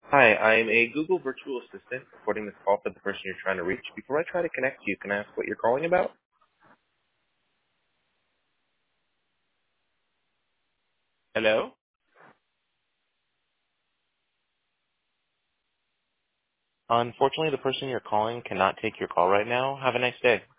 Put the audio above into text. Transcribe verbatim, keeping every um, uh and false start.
Hi, I'm a Google virtual assistant recording this call for the person you're trying to reach. Before I try to connect you, can I ask what you're calling about? Hello? Unfortunately, the person you're calling cannot take your call right now. Have a nice day.